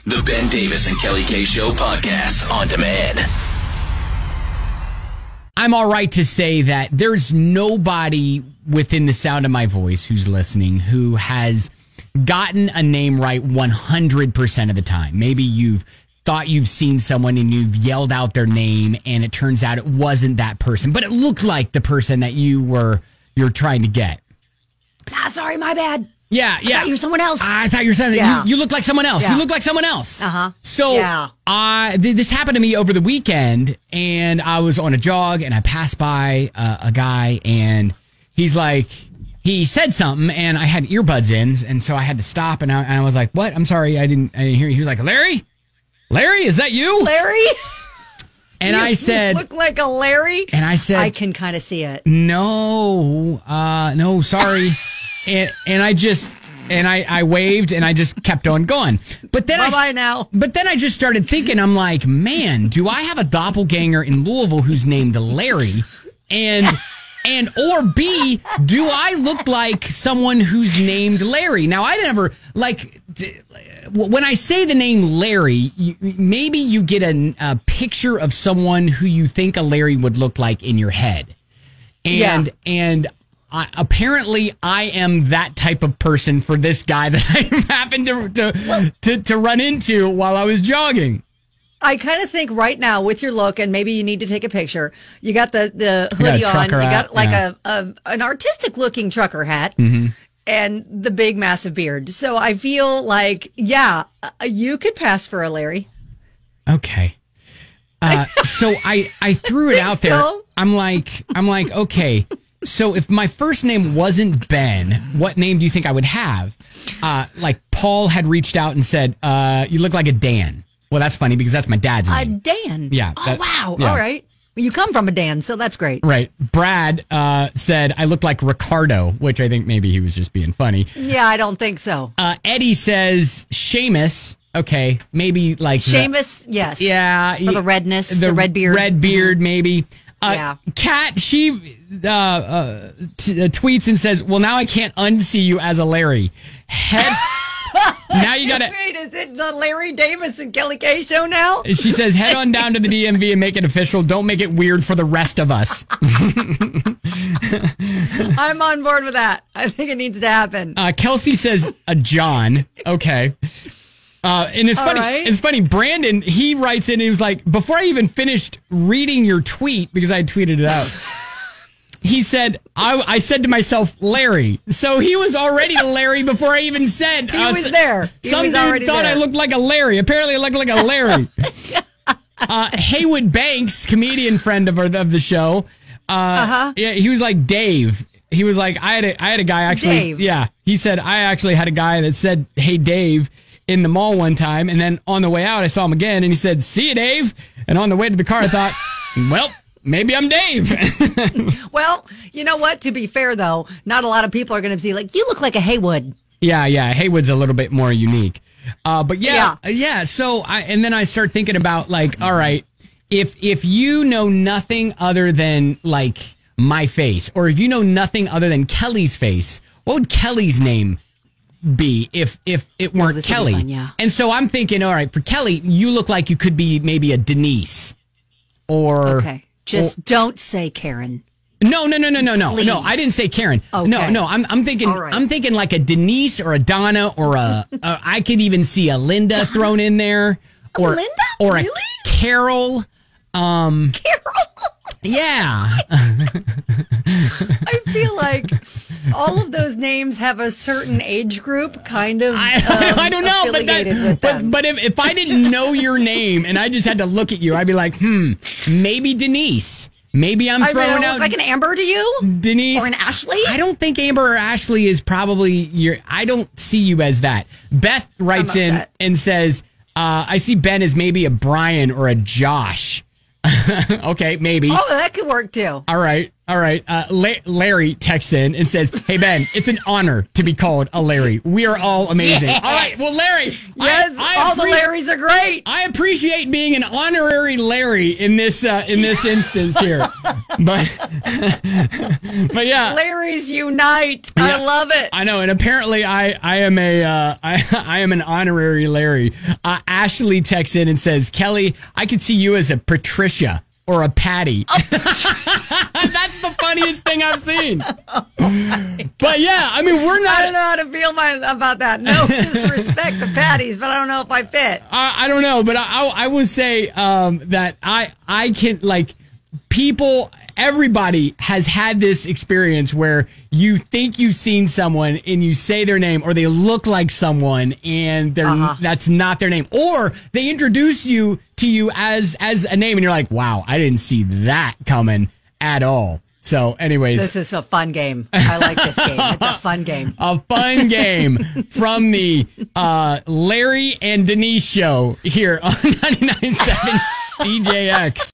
The Ben Davis and Kelly K Show podcast on demand. I'm all right to say that there's nobody within the sound of my voice who's listening who has gotten a name right 100% of the time. Maybe you've thought you've seen someone and you've yelled out their name and it turns out it wasn't that person, but it looked like the person that you're trying to get. Sorry, my bad. Yeah. I thought you were someone else. I thought you were someone. Yeah. You look like someone else. Yeah. You look like someone else. So Yeah. this happened to me over the weekend, and I was on a jog, and I passed by a guy, and he's like, he said something, and I had earbuds in, and so I had to stop, and I was like, "What? I'm sorry, I didn't hear you." He was like, "Larry, is that you?" Larry? And I said, "Look like a Larry." And I said, I can kind of see it. No, sorry. and I waved and I just kept on going. But then Bye-bye now. But then I just started thinking, I'm like, man, do I have a doppelganger in Louisville who's named Larry? Or B, do I look like someone who's named Larry? Now, I never, when I say the name Larry, maybe you get a picture of someone who you think a Larry would look like in your head. And apparently I am that type of person for this guy that I happened to run into while I was jogging. I kind of think right now with your look, and maybe you need to take a picture. You got the hoodie on. You got like an artistic looking trucker hat, and the big massive beard. So I feel like, you could pass for a Larry. Okay. So I threw it out there. So? I'm like, okay. So if my first name wasn't Ben, what name do you think I would have? Like Paul had reached out and said, you look like a Dan. Well, that's funny because that's my dad's name. Dan. Yeah. Wow. Yeah. All right. Well, you come from a Dan, so that's great. Right. Brad said, I look like Ricardo, which I think maybe he was just being funny. Yeah, I don't think so. Eddie says, Seamus. Okay. Maybe like. Seamus, yes. Yeah. For the redness, the red beard. Red beard, maybe. Yeah. Kat, she tweets and says, well, now I can't unsee you as a Larry. Now you gotta. Wait, is it the Larry Davis and Kelly K show now? She says, head on down to the DMV and make it official. Don't make it weird for the rest of us. I'm on board with that. I think it needs to happen. Kelsey says, a John. Okay. And it's funny. Right. It's funny. Brandon, he writes in. He was like, before I even finished reading your tweet, because I had tweeted it out, he said, I said to myself, Larry. So he was already the Larry before I even said. He was there. Some dude thought I looked like a Larry. Apparently, I looked like a Larry. Haywood Banks, comedian friend of the show. Yeah, he was like Dave. He was like, I had a guy actually. Dave. Yeah, he said I actually had a guy that said, "Hey, Dave." In the mall one time, and then on the way out I saw him again and he said, "See you, Dave." And on the way to the car I thought, well, maybe I'm Dave. Well, you know what, to be fair though, not a lot of people are going to be like, you look like a Haywood. Yeah, Haywood's a little bit more unique. But yeah. So then I start thinking about like, all right, if you know nothing other than like my face, or if you know nothing other than Kelly's face, what would Kelly's name be if it weren't Kelly? Fun, yeah. And so I'm thinking, all right, for Kelly, you look like you could be maybe a Denise, or okay, just don't say Karen. No, Please. no. I didn't say Karen. Okay. No. I'm thinking. Right. I'm thinking like a Denise or a Donna or I could even see a Linda thrown in there, or Linda, or really? a Carol. Carol. Yeah. I feel like all of those names have a certain age group kind of I don't know, but if I didn't know your name and I just had to look at you, I'd be like, maybe Denise. Maybe I'm throwing out like an Amber to you, Denise or an Ashley. I don't think Amber or Ashley is probably your. I don't see you as that. Beth writes in and says, "I see Ben as maybe a Brian or a Josh." Okay, maybe. Oh, that could work too. All right. Larry texts in and says, "Hey Ben, it's an honor to be called a Larry. We are all amazing." Yes. All right. Well, Larry. Yes, I all the Larrys Larrys are great. I appreciate being an honorary Larry in this instance here. But yeah. Larrys unite. Yeah, I love it. I know, and apparently I am an honorary Larry. Ashley texts in and says, Kelly, I could see you as a Patricia or a Patty. Oh. That's the funniest thing I've seen. But yeah, I mean, we're not. I don't know how to feel about that. No disrespect to Patties, but I don't know if I fit. I don't know, but I will say that I can, like, people, everybody has had this experience where you think you've seen someone and you say their name, or they look like someone and that's not their name, or they introduce you to you as a name and you're like, wow, I didn't see that coming at all. So anyways, this is a fun game. I like this game. It's a fun game. A fun game from the Larry and Denise show here on 99.7 DJX.